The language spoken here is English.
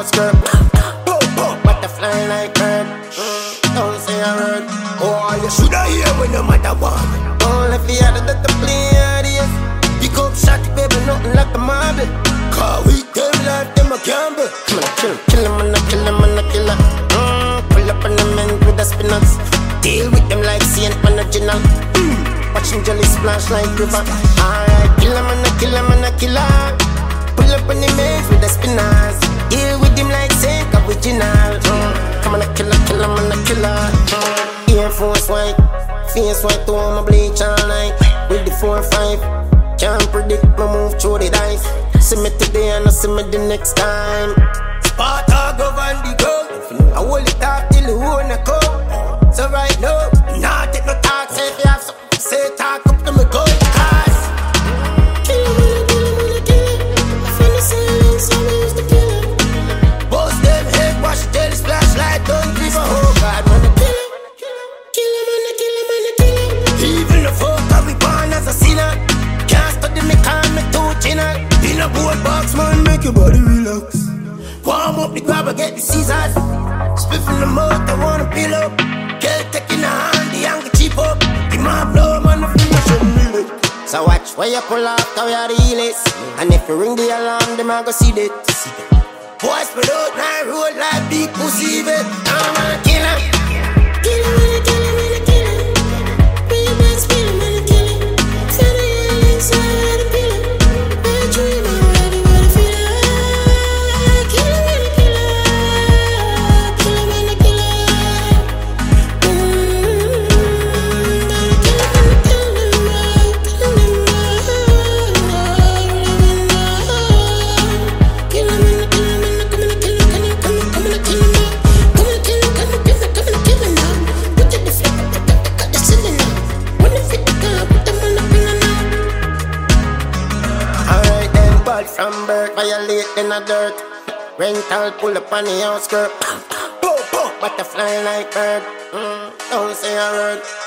outskirts. Butterfly like bird. Don't say a word. Oh, you shoulda hear when no matter what. Only if you had a little play ideas. Pick up shot, baby, nothing like the marble. Cause we them life, them a gamble. Come on, kill him, and I kill him, and I kill him. Pull up on the men with the spinners. Deal with them like Saint Original. Watching jelly splash like river. Alright, kill him, and I kill him, and I kill him. Pull up on the men with the spinners. Deal with them like Saint Original. Come on, I kill him, and I kill him. Air Force white, face white, to my bleach all night. With the 4-5, can't predict my move through the dice. See me today and I see me the next time. Sparta go Van the go. I hold it up till the whole neck up. So right now, nah take no talk. Say if you have something to say, talk up to me go. Cause kill him, kill him. I feel the silence, so we used to kill him. Bust them head, wash it till the splashlight don't give a oh God, wanna kill him. Kill him, kill him. Even the folk I be born as a sinner. Can't study me, call me too chinner. In a board box, man, make your body relax. Warm up the grab and get the scissors. Spiff in the mouth, I wanna peel up. Girl taking a hand, the angle cheap up. The man blow, man, I feel my shit really. So watch where you pull off, how you the healers. And if you ring the alarm, them I go see that. Boys spread out, now roll like big pussy, babe. I'm gonna kill him. Kill him, kill him, kill him. Bring your back, spill him, and kill him. Feel the hell inside the pillow. Bad dream, I'm ready, what I feel like. Kill him, and kill him. Kill him, and kill him. Kill him, and kill him. Kill him, and kill him. From birth, violate in the dirt. Rental pull up on the outskirt. Butterfly like bird. Don't say a word.